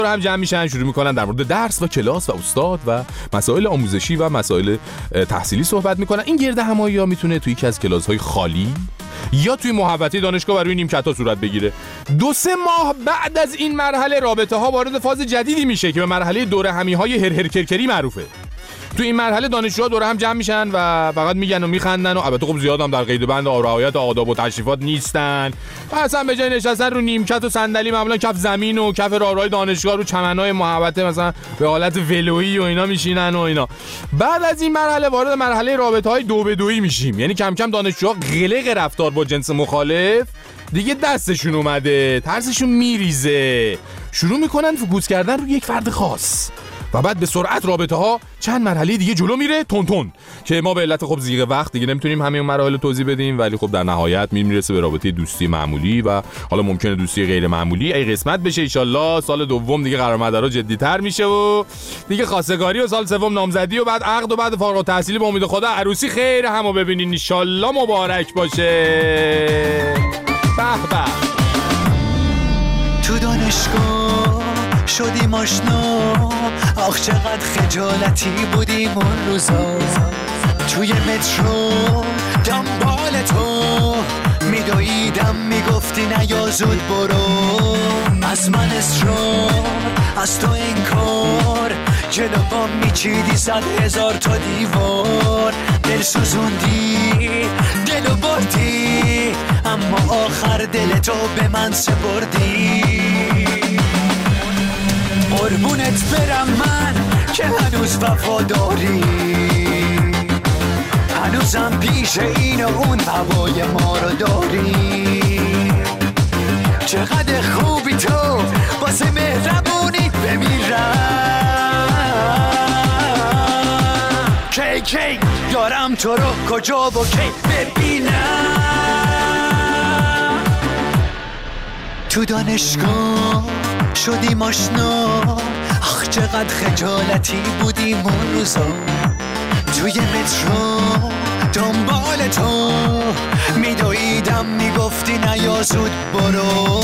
هم جمع میشن، شروع میکنن در مورد درس و کلاس و استاد و مسائل آموزشی و مسائل تحصیلی صحبت میکنن. این گرد همایی‌ها میتونه توی یکی از کلاس‌های خالی یا توی محوطه دانشگاه و روی نیمکت‌ها صورت بگیره. 2-3 ماه بعد از این مرحله رابطه‌ها وارد فاز جدیدی میشه که به مرحله دوره همی‌های هرهرکرکری معروفه. تو این مرحله دانشجوها دور هم جمع میشن و فقط میگن و میخندن و البته خب زیاد هم در قید بند رعایت آداب و تشریفات نیستن و اصلا به جای نشستن رو نیمکت و صندلی معمولا کف زمین و کف راهروهای دانشگاه رو چمنهای محوطه مثلا به حالت ولویی و اینا میشینن و اینا. بعد از این مرحله وارد مرحله رابطه‌های 2-2 میشیم، یعنی کم کم دانشجوها قلق رفتار با جنس مخالف دیگه دستشون اومده، ترسشون میریزه، شروع میکنن فوکوس کردن رو یک فرد خاص و بعد به سرعت رابطه ها چند مرحله دیگه جلو میره تون که ما به علت خب زیغ وقت دیگه نمیتونیم همه اون مراحل رو توضیح بدیم، ولی خب در نهایت میرسه به رابطه دوستی معمولی و حالا ممکنه دوستی غیر معمولی. ای قسمت بشه ان شاءالله سال دوم دیگه قرار مدارا جدی‌تر میشه و دیگه خواستگاری و سال سوم نامزدی و بعد عقد و بعد فارغ التحصیلی به امید خدا عروسی. خیر همو ببینین ان شاءالله مبارک باشه. به به. تو دانشگاه شدیم آشنا، آخ چقدر خجالتی بودیم اون روزا. توی مترو دنبال تو میدویدم، میگفتی نیا زود برو. از من اصرار، از تو انکار، جلو با میچیدی 100,000 تا دیوار. دل سوزوندی، دلو بردی، اما آخر دل تو به من سپردی. قربونت برم من که هنوز وفاداری، هنوزم پیش این و اون هوای ما رو داری. چقدر خوبی تو واسه مهربونی بمیرم. کی دارم تو رو کجا و کی ببینم. تو دانشگاه شدیم آشنا، آخ چقدر خجالتی بودیم اون روزا. توی مترو دنبال تو میدویدم، میگفتی نیا زود برو.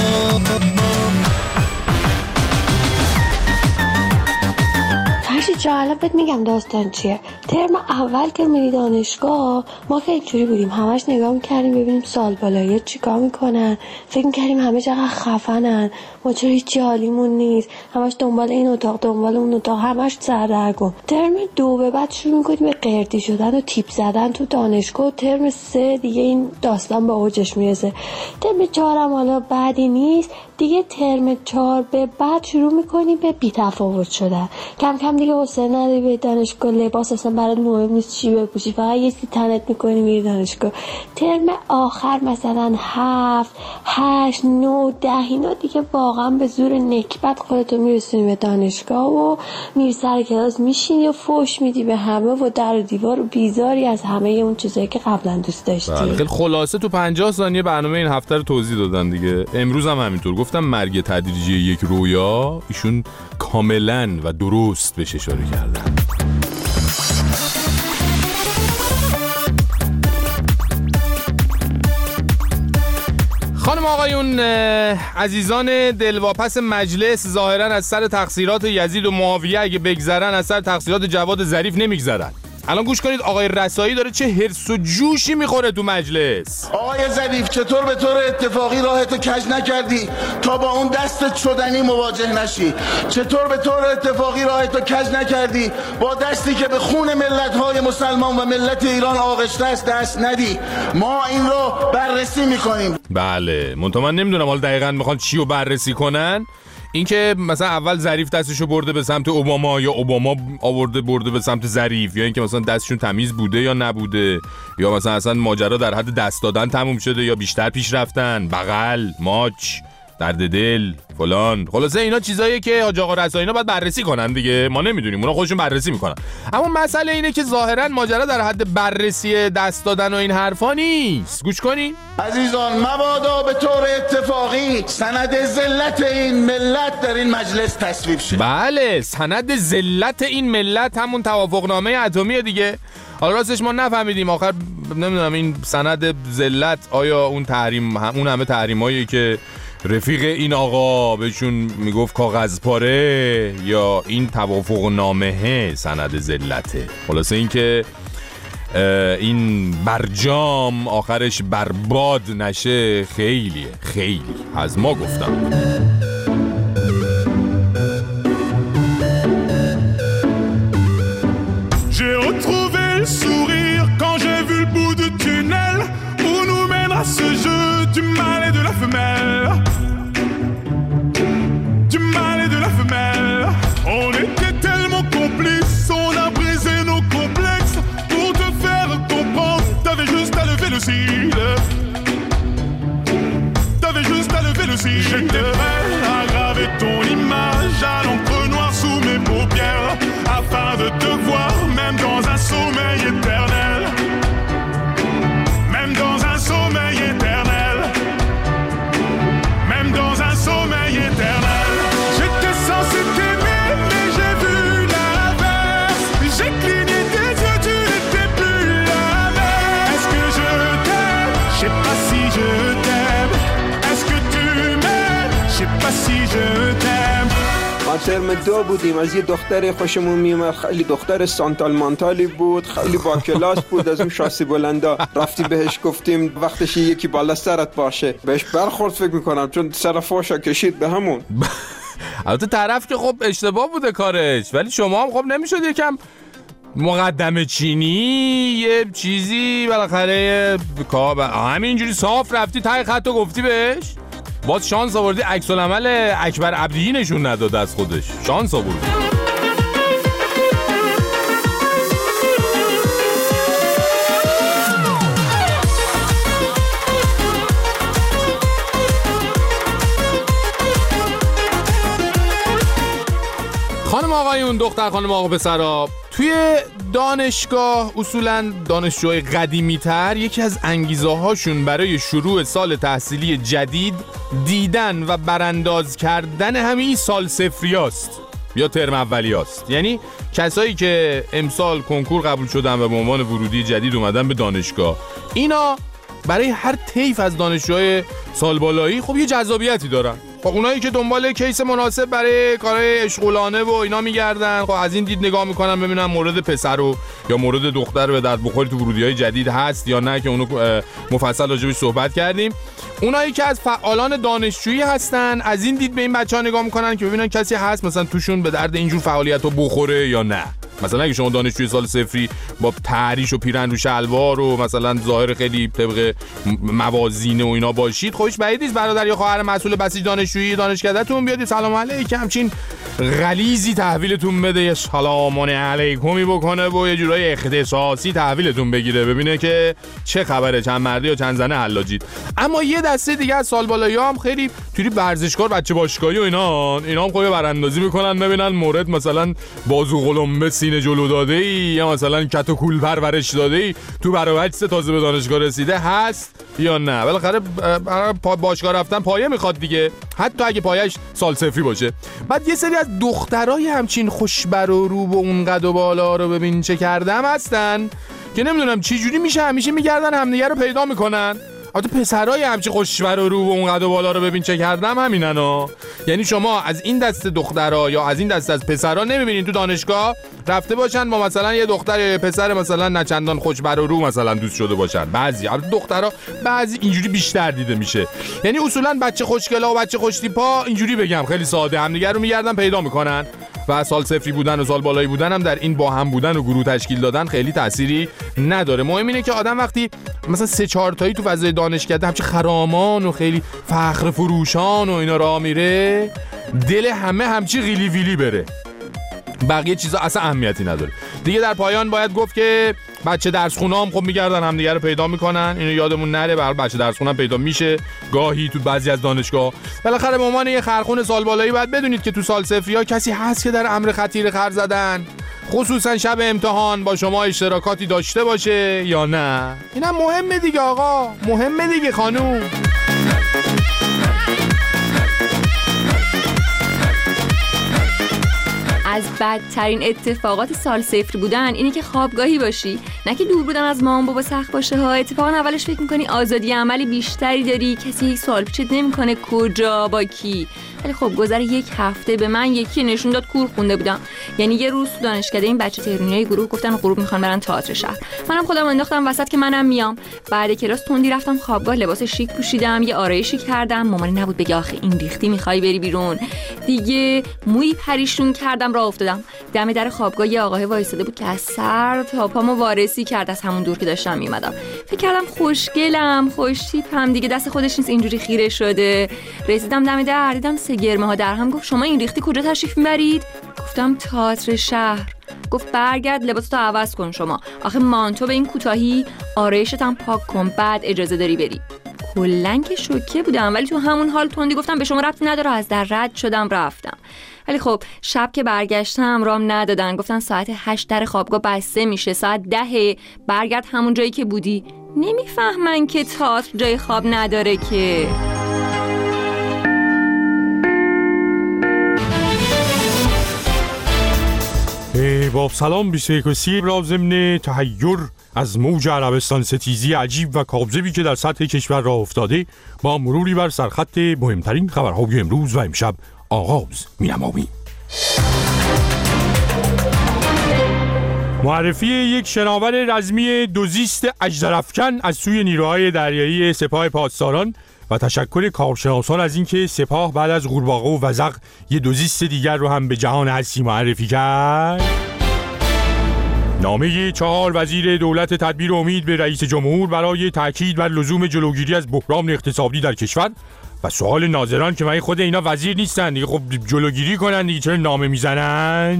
فرشید جا الان بهت میگم داستان چیه. ترم اول که میری دانشگاه ما که اینجوری بودیم، همش نگاه میکردیم ببینیم سال بالایی چیکار میکنن، فکر میکردیم همه چقدر خفنن، ما چرا هیچی حالیمون نیست، همش دنبال این اتاق دنبال اون اتاق، همش سردرگم. ترم 2 به بعد شروع میکنیم به قردی شدن و تیپ زدن تو دانشگاه. ترم 3 دیگه این داستان به اوجش میرسه. ترم 4 هم حالا بعدی نیست دیگه. ترم 4 به بعد شروع میکنیم به بی‌تفاوت شدن. کم کم دیگه حوصله نداری به دانشگاه، لباس اصلا برات مهم نیست چی بپوشی، فقط یه چیزی تنت میکنی میری دانشگاه. ترم آخر مثلا 7 8 9 10 اینا دیگه واقعا به زور نکبت خودتو میرسونی به دانشگاه و میری سر کلاس میشینی و فوش میدی به همه و در و دیوار و بیزاری از همه اون چیزایی که قبلا دوست داشتی. خیلی خلاصه تو 50 ثانیه برنامه این هفته رو توضیح دادن دیگه. امروز هم همینطور گفتم مرگ تدریجی یک رویا، ایشون کاملا و درست بهش اشاره کردن. خانم آقایون عزیزان دلواپس مجلس، ظاهرا از سر تقصیرات یزید و معاویه اگه بگذرن از سر تقصیرات جواد ظریف نمیگذرن. الان گوش کنید آقای رسایی داره چه هرس و جوشی میخوره تو مجلس. آقای ظریف چطور به طور اتفاقی راهتو کج نکردی تا با اون دست شدنی مواجه نشی؟ چطور به طور اتفاقی راهتو کج نکردی با دستی که به خون ملت‌های مسلمان و ملت ایران آغشته است دست ندی؟ ما این رو بررسی میکنیم. بله منتها من نمیدونم حالا دقیقاً میخوان چی رو بررسی کنن. اینکه مثلا اول ظریف دستشو برده به سمت اوباما یا اوباما برده به سمت ظریف، یا اینکه مثلا دستشون تمیز بوده یا نبوده، یا مثلا اصلا ماجرا در حد دست دادن تموم شده یا بیشتر پیش رفتن، بغل، ماچ، درد دل، فلان. خلاصه اینا چیزاییه که حاج آقا رسایی اینا باید بررسی کنن دیگه، ما نمیدونیم، اونا خودشون بررسی میکنن. اما مسئله اینه که ظاهرا ماجرا در حد بررسی دست دادن و این حرفا نیست. گوش کنین عزیزان، مبادا به طور اتفاقی سند ذلت این ملت در این مجلس تصویب شه. بله سند ذلت این ملت همون توافقنامه اتمی دیگه. حالا راستش ما نفهمیدیم آخر، نمیدونم این سند ذلت آیا اون تحریم، اون همه تحریمایی که رفیق این آقا بهشون میگفت کاغذ پاره یا این توافق نامه سند ذلته. خلاصه این که این برجام آخرش برباد نشه خیلی از ما گفتم. J'ai retrouvé le sourire quand j'ai vu le bout du tunnel où nous mènera ce jeu du mâle et de la femelle. Du mâle et de la femelle. On était tellement complices, on a brisé nos complexes pour te faire comprendre. T'avais juste à lever le cil. T'avais juste à lever le cil. J'étais prêt à graver ton image à l'encre noire sous mes paupières afin de te voir même dans un sommeil éternel. Même dans un sommeil éternel. Même dans un sommeil éternel. J'étais censé t'aimer mais j'ai vu l'inverse. J'ai cligné tes yeux, tu n'étais plus la même. Est-ce que je t'aime? Je sais pas si je t'aime. Est-ce que tu m'aimes? Je sais pas si je t'aime. ما ترم 2 بودیم، از یه دختری خوشمون میومد، خیلی دختر سانتال مانتالی بود، خیلی با کلاس بود، از اون شاسی بلندا. رفتی بهش گفتیم وقتش یکی بالا سرت باشه، بهش برخورد فکر میکنم چون سر فوشا کشید به همون. البته طرف که خب اشتباه بوده کارش، ولی شما هم خب نمیشد یکم مقدمه چینی یه چیزی بالاخره همینجوری صاف رفتی تای خط و گفتی بهش؟ باز شانس آوردی عکس العمل اکبر عبدی نشون نداد از خودش. شانس آوردی. خانم آقایون، دختر خانم آقا پسرا، توی دانشگاه اصولاً دانشجوهای قدیمی تر یکی از انگیزه هاشون برای شروع سال تحصیلی جدید دیدن و برانداز کردن همین سال صفریاست یا ترم اولیاست. یعنی کسایی که امسال کنکور قبول شدن و به عنوان ورودی جدید اومدن به دانشگاه، اینا برای هر طیف از دانشجوهای سال بالایی خب یه جذابیتی دارن. خب اونایی که دنبال کیس مناسب برای کارهای اشغالانه و اینا میگردن، خب از این دید نگاه میکنن ببینن مورد پسر و یا مورد دختر به درد بخوری تو ورودی‌های جدید هست یا نه، که اونو مفصل راجعش صحبت کردیم. اونایی که از فعالان دانشجویی هستن از این دید به این بچه‌ها نگاه میکنن که ببینن کسی هست مثلا توشون به درد اینجور فعالیت‌ها بخوره یا نه. مثلا اگه شما دانشجوی سال صفری با تحریش و پیرن رو شلوار و مثلا ظاهر خیلی طبق موازین و اینا باشید، خودش بعید نیست برادر یا خواهر مسئول بسیج دانشجویی دانشکده‌تون بیاد سلام علیکم همچین غلیظی تحویلتون بده، یه سلام علیکمی بکنه و یه جورای اختصاصی تحویلتون بگیره، ببینه که چه خبره، چند مردی یا چند زنه حلاجید. اما یه دسته دیگه از سال بالایی‌ها هم خیلی توی ورزشکار بچه باشگاهی و اینا هم خود براندازی میکنن ببینن مورد مثلا بازو قلمبه سینه جلو داده‌ای یا مثلا کت و کول پرورش داده‌ای تو برابچ تازه به دانشگاه رسیده هست یا نه. بالاخره باشگاه رفتن پایه میخواد دیگه، حتی اگه پایه‌اش سال صفری باشه. بعد یه سری از دخترای همچین خوشبر و رو و اون قد و بالا رو ببین چه کردم هستن که نمیدونم چه جوری میشه همیشه میگردن همدیگه رو پیدا میکنن. البته پسرای همچین خوشبر و رو و اون قد و بالا رو ببین چه کردم همینن ها. یعنی شما از این دسته دخترها یا از این دسته از پسرها نمیبینین تو دانشگاه رفته باشن با مثلا یه دختر یا یه پسر مثلا نچندان خوشبر و رو مثلا دوست شده باشن. بعضی البته دخترها بعضی اینجوری بیشتر دیده میشه. یعنی اصولا بچه خوشگلا و بچه خوشتیپا اینجوری بگم خیلی ساده همدیگه رو میگردن پیدا میکنن و سال صفری بودن و سال بالایی بودن هم در این با هم بودن و گروه تشکیل دادن خیلی تأثیری نداره. مهم اینه که آدم وقتی مثلا 3-4 تایی تو فضای دانشکده همچه خرامان و خیلی فخر فروشان و اینا راه میره، دل همه همچی غیلی ویلی بره، بقیه چیزا اصلا اهمیتی نداره دیگه. در پایان باید گفت که بچه درس خونه هم خب میگردن همدیگه رو پیدا میکنن، اینو یادمون نره. برای بچه درس خونه هم پیدا میشه گاهی تو بعضی از دانشگاه. بالاخره به عنوان یه خرخون سال بالایی باید بدونید که تو سال صفری ها کسی هست که در امر خطیر خر زدن، خصوصا شب امتحان با شما اشتراکاتی داشته باشه یا نه. اینم مهمه دیگه آقا، مهمه دیگه خانوم. از بدترین اتفاقات سال 0 بودن اینه که خوابگاهی باشی، نه که دور بودن از مامان بابا سخت باشه ها. اتفاقا اولش فکر میکنی آزادی عملی بیشتری داری، کسی یک سوال پیچت نمیکنه کجا با کی. ولی خب گذر 1 هفته به من یکی نشون داد کور خونده بودم. یعنی یه روز تو دانشکده این بچه تهرانیای گروه گفتن غروب میخوان برن تئاتر شهر، منم خودم انداختم وسط که منم میام. بعد کلاس تندی رفتم خوابگاه، لباس شیک پوشیدم، یه آرایشی کردم. مامانی نبود بگه آخه این ریختی میخوای بری بیرون دیگه. موی پریشون کردم راه افتادم. دم در خوابگاه یه آقای وایساده بود که از سر تا پامو وارسی کرد از همون دور که داشتم میمدم. فکر کردم خوشگلم خوشتیپم دیگه، دست خودش نیست اینجوری خیره شده. رسیدم دم در دیدم 3 گرمه ها در هم. گفت شما این ریختی کجا تشریف میبرید؟ گفتم تئاتر شهر. گفت برگرد لباستو عوض کن شما، آخه مانتو به این کوتاهی، آرایشت هم پاک کن بعد اجازه داری بری. کلاً که شوکه بودم، ولی تو همون حال تندی گفتم به شما ربطی نداره، از در رد شدم رفتم. ولی خب شب که برگشتم رام ندادن، گفتن ساعت 8 در خوابگاه بسته میشه، ساعت 10 برگرد همون جایی که بودی. نمیفهمن که تئاتر جای خواب نداره که. با سلام 21 را ضمن تحیر از موج عربستان ستیزی عجیب و کاذبی که در سطح کشور راه افتاده، با مروری بر سرخط مهمترین خبرهای امروز و امشب آغاز می‌نماییم. معرفی یک شناور رزمی دوزیست اژدرافکن از سوی نیروهای دریایی سپاه پاسداران و تشکر کارشناسان از اینکه سپاه بعد از قورباغه و وزغ یه دوزیست دیگر رو هم به جهان هستی معرفی کرد. نامه 4 وزیر دولت تدبیر امید به رئیس جمهور برای تاکید بر لزوم جلوگیری از بحران اقتصادی در کشور و سوال ناظران که من خود اینا وزیر نیستن دیگه، خب جلوگیری کنن دیگه، چرا نامه میزنن؟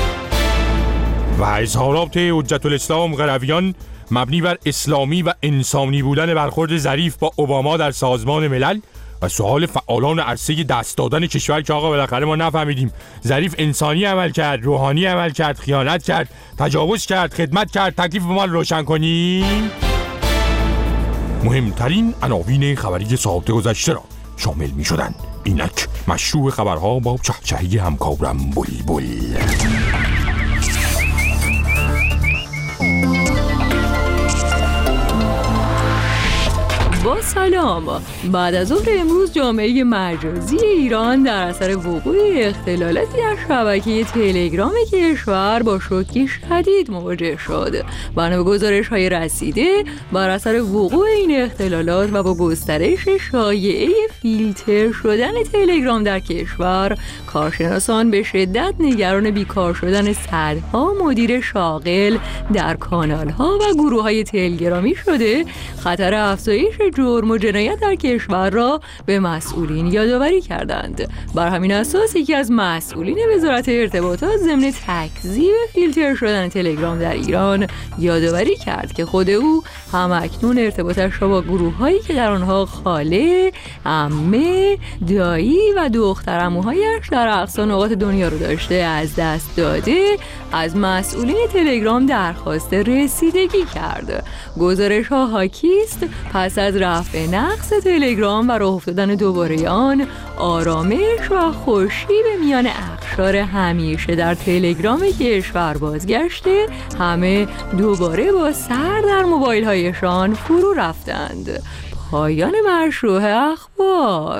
و اظهارات حجت الاسلام قرویان مبنی بر اسلامی و انسانی بودن برخورد ظریف با اوباما در سازمان ملل و سوال فعالان عرصه دست دادن کشور که آقا بالاخره ما نفهمیدیم ظریف انسانی عمل کرد، روحانی عمل کرد، خیانت کرد، تجاوز کرد، خدمت کرد، تکلیف ما رو روشن کنیم. مهمترین عناوین خبری ساعت گذشته را شامل می شدن. اینک مشروع خبرها با چهچهی همکارم بلبل. با سلام. بعد از ظهر امروز جامعه مجازی ایران در اثر وقوع اختلالاتی در شبکه تلگرام کشور با شوکی شدید مواجه شد. بنا به گزارش‌های رسیده بر اثر وقوع این اختلالات و با گسترش شایعه فیلتر شدن تلگرام در کشور، کارشناسان به شدت نگران بیکار شدن صدها مدیر شاغل در کانال‌ها و گروه‌های تلگرامی شده، خطر افزایش جرم و جنایت در کشور را به مسئولین یادآوری کردند. بر همین اساس یکی از مسئولین وزارت ارتباطات ضمن تکذیب فیلتر شدن تلگرام در ایران یادآوری کرد که خود او همکنون ارتباطش را با گروه‌هایی که در آنها خاله، عمه، دایی و دخترعموهایش در اقصا نقاط دنیا رو داشته از دست داده، از مسئولین تلگرام درخواست رسیدگی کرد. گزارش‌ها حاکیست پس از رفع نقص تلگرام و راه افتادن دوباره آن، آرامش و خوشی به میان اقشار همیشه در تلگرام کشور بازگشته، همه دوباره با سر در موبایل‌هایشان فرو رفتند. پایان مشروع اخبار.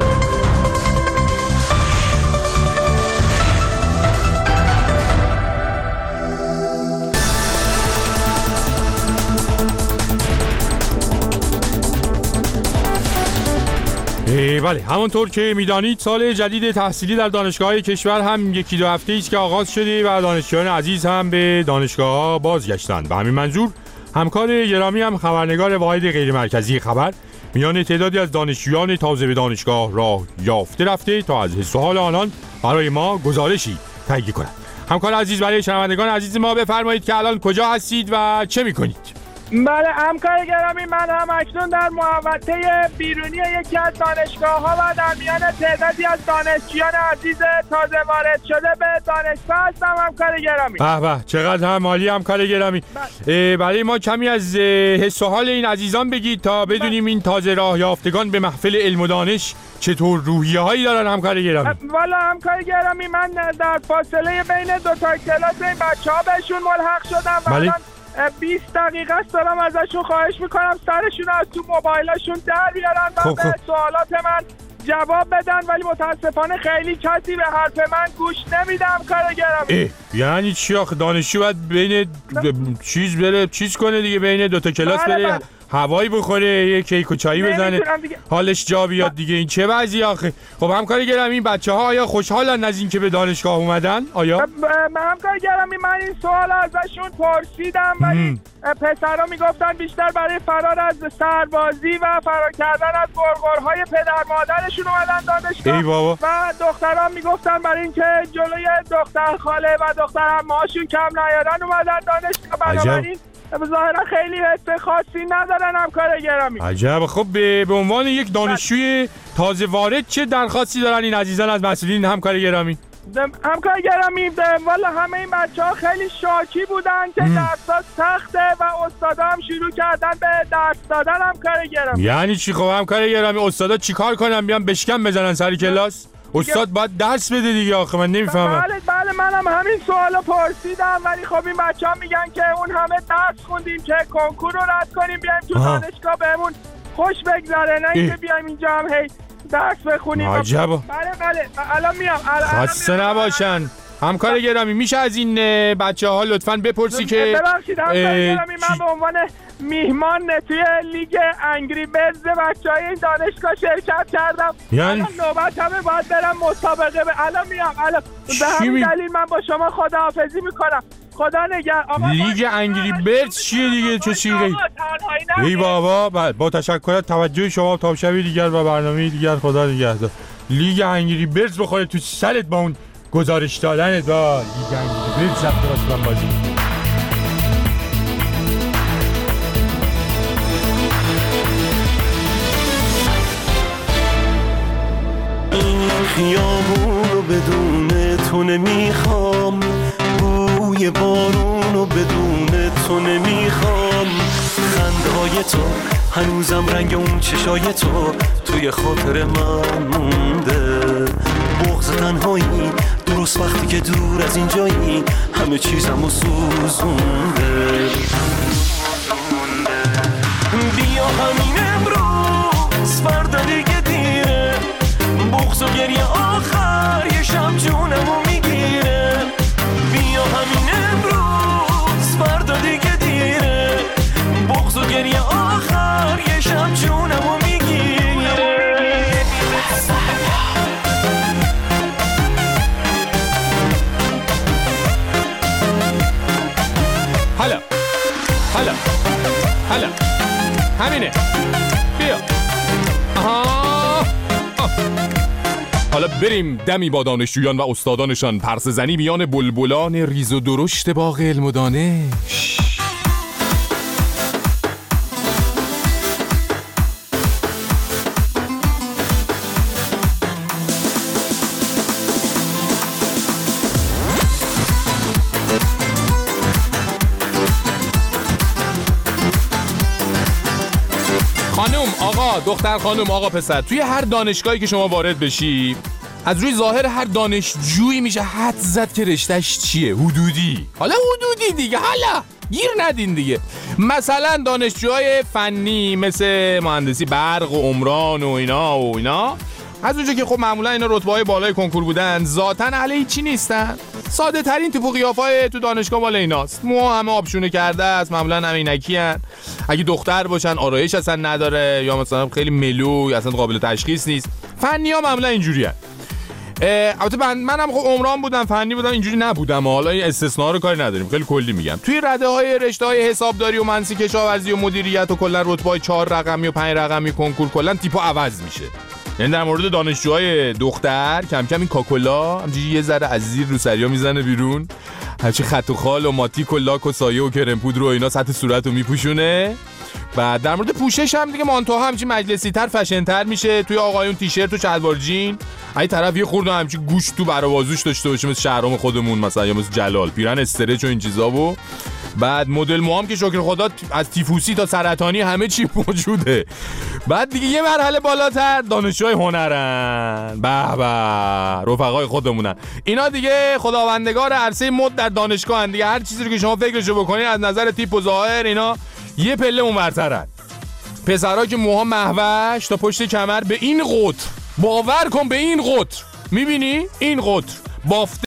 بله، همونطور که میدانید سال جدید تحصیلی در دانشگاه‌های کشور هم 1-2 هفته است که آغاز شده و دانشجویان عزیز هم به دانشگاه‌ها بازگشتند. به همین منظور همکار گرامی هم خبرنگار واحد غیر مرکزی خبر میان تعدادی از دانشجویان تازه به دانشگاه راه یافته رفته تا از حس و حال آنان برای ما گزارشی تهیه کنند. همکار عزیز، برای شنوندگان عزیز ما بفرمایید که الان کجا هستید و چه می‌کنید؟ بله همکار گرامی، من هم اکنون در محوطه بیرونی یکی از دانشگاه‌ها و در میان تعدادی از دانشجویان عزیز تازه وارد شده به دانشگاه هستم. همکار گرامی، به به، چقدر هم عالی همکار گرامی. برای ما کمی از حس و حال این عزیزان بگید تا بدونیم این تازه راه یافتگان به محفل علم و دانش چطور روحیه هایی دارن همکار گرامی؟ والا همکار گرامی من در فاصله بین دو تا کلاس این بچه‌ها بهشون ملحق شدم و الان 20 دقیقه است دارم ازشون خواهش میکنم سرشون از تو موبایلاشون در بیارن و به سوالات من جواب بدن، ولی متاسفانه خیلی کسی به حرف من گوش نمیدم کار گرامی. یعنی چی آخه دانشجو باید بین چیز بره چیز کنه دیگه، بین دوتا کلاس بره هوایی بخوره، یه کیک و چایی بزنه حالش جا بیاد دیگه. این چه وضعی آخه؟ خب همکار گرامی این بچه‌ها آیا خوشحالن از این که به دانشگاه اومدن؟ آیا؟ همکار گرامی من این سوال ازشون پرسیدم ولی پسرها میگفتن بیشتر برای فرار از سربازی و فرار کردن از غرغرهای پدر مادرشون اومدن دانشگاه و دخترها میگفتن برای اینکه جلوی دختر خاله و دختر عمه‌هاشون کم نیارن اومدن دانشگاه. بنابراین ظاهرا خیلی حس خاصی ندارن همکار گرامی. عجب. خب به عنوان یک دانشجوی تازه وارد چه درخواستی دارن این عزیزان از مسئولین همکار گرامی؟ همکار گرامی والا همه این بچه‌ها خیلی شاکی بودن که درس‌ها سخته و استادا هم شروع کردن به درس دادن همکار گرامی. یعنی چی؟ خب همکار گرامی استادا چیکار کنن؟ بیان بشکن بزنن سر کلاس؟ استاد باید درس بده دیگه آخه من نمیفهمم. بله منم همین سوالو پرسیدم ولی خب این بچه‌ها میگن که اون همه درس خوندیم که کنکور رو رد کنیم بیایم تو دانشگاه بهمون خوش بگذره، نه اینکه بیایم اینجا هم هی درس بخونیم. عجب. بله الان میام. خسته نباشن. همکار گرامی میشه از این بچه‌ها لطفاً بپرسی که ببخشید همکار گرامی من به عنوان میهمان توی لیگ انگری برز بچه‌های این دانشگاه شرکت کردم. یعنی نوبت همه باید برم مسابقه الان میام. به همین دلیل من با شما خداحافظی میکنم. خدا نگهدار. لیگ انگری برز چیه دیگه؟ چه چیزی؟ ای بابا با تشکر از توجه شما تا شب دیگر و برنامه دیگر خدا نگهدار. لیگ انگری برز بخوره تو سرت با اون گزارش دادن دا لیگ انگری برز رفت من بازی. خیابونو بدون تو نمیخوام، بوی بارونو بدون تو نمیخوام، خنده های تو هنوزم رنگ اون چشای تو توی خاطر من مونده، بغض تنهایی درست وقتی که دور از این جایی همه چیزمو سوزونده. بیا همین امروز فردا دیگه دیره، بغض و گریه آخر یه شب جونمو میگیره. بیا همین امروز فردا دیگه دیره، بغض و گریه آخر یه شب جونمو میگیره. حالا همینه. بیا حالا بریم دمی با دانشجویان و استادانشان پرسه زنی میان بلبلان ریز و درشت باغ علم و دانش. خانم آقا، دختر خانم آقا پسر، توی هر دانشگاهی که شما وارد بشی از روی ظاهر هر دانشجویی میشه حد زد که رشتهش چیه. حدودی. حالا حدودی دیگه، حالا گیر ندین دیگه. مثلا دانشجوهای فنی مثل مهندسی برق و عمران و اینا از اونجا که خب معمولا اینا رتبه‌های بالای کنکور بودن ذاتاً اهل هیچی نیستن. ساده ترین تیپ و قیافای تو دانشگاه مال ایناست. موها همه آبشونه کرده است، معمولا عینکی ان. اگه دختر باشن آرایش اصلا نداره یا مثلا خیلی ملو اصلا قابل تشخیص نیست. فنی‌ها معمولا اینجوریه. البته منم خب عمران بودم، فنی بودم، اینجوری نبودم. حالا این استثناء رو کاری نداریم، خیلی کلی میگم. توی رده‌های رشته‌های حسابداری و مهندسی کشاورزی و مدیریت و کلا رتبه‌های 4 رقمی و 5 رقمی کنکور کلا تیپو عوض میشه. یعنی در مورد دانشجوهای دختر کم کم این کاکولا همچنین یه ذره از زیر رو سریا میزنه بیرون، هرچی خط و خال و ماتیک و لاک و سایه و کرم پودر و اینا سطح صورت رو میپوشونه. بعد در مورد پوشش هم دیگه مانتو همچین مجلسی تر فشن تر میشه. توی آقایون تیشرت و شلوار جین، اگه طرف یه خورده همچین گوشت تو برآوازوش داشته باشه مثل شهرام خودمون مثلا یا مثل جلال، پیرن استرچ و این چیزا و بعد مدل موام که شکر خدا از تیفوسی تا سرطانی همه چی موجوده. بعد دیگه یه مرحله بالاتر دانشجوهای هنرن. به به رفقای خودمونن اینا دیگه خداوندگار عرصه مد در دانشگاه هن دیگه. هر چیزی رو که شما فکرشو بکنین از نظر تیپ و ظاهر اینا یه پله اونورترن. پسرها که موها مهوش تا پشت کمر به این قطر، باور کن به این قطر، میبینی این قطر بافته